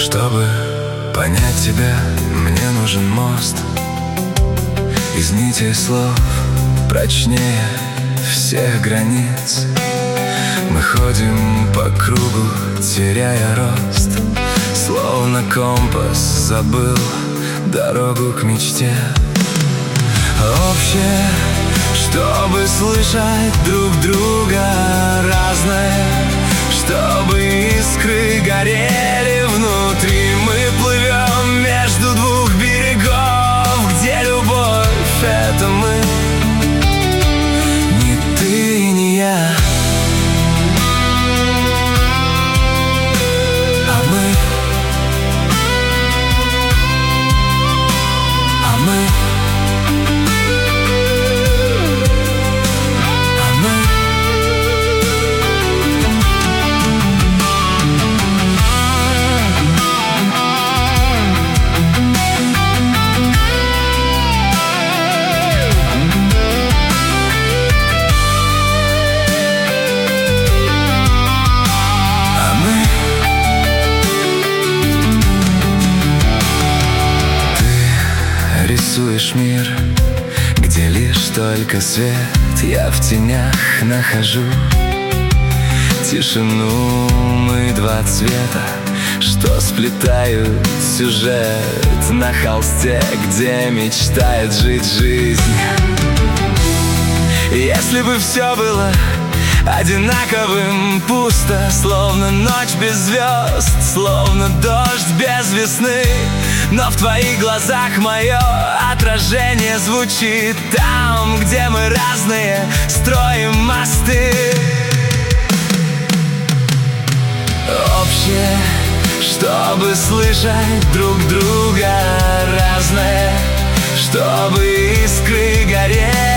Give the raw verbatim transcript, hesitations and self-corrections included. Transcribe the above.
Чтобы понять тебя, мне нужен мост из нитей слов, прочнее всех границ. Мы ходим по кругу, теряя рост, словно компас забыл дорогу к мечте. Общее, чтобы слышать друг друга разное, чтобы искры горели внутри. Мы плывем между двух берегов, где любовь — это мы, не ты и не я, а мы, а мы. Рисуешь мир, где лишь только свет, я в тенях нахожу тишину. Мы два цвета, что сплетают сюжет на холсте, где мечтает жить жизнь. Если бы все было одинаковым, пусто, словно ночь без звезд, словно дождь без весны, но в твоих глазах мое отражение звучит. Там, где мы разные, строим мосты. Общее, чтобы слышать друг друга разное, чтобы искры горели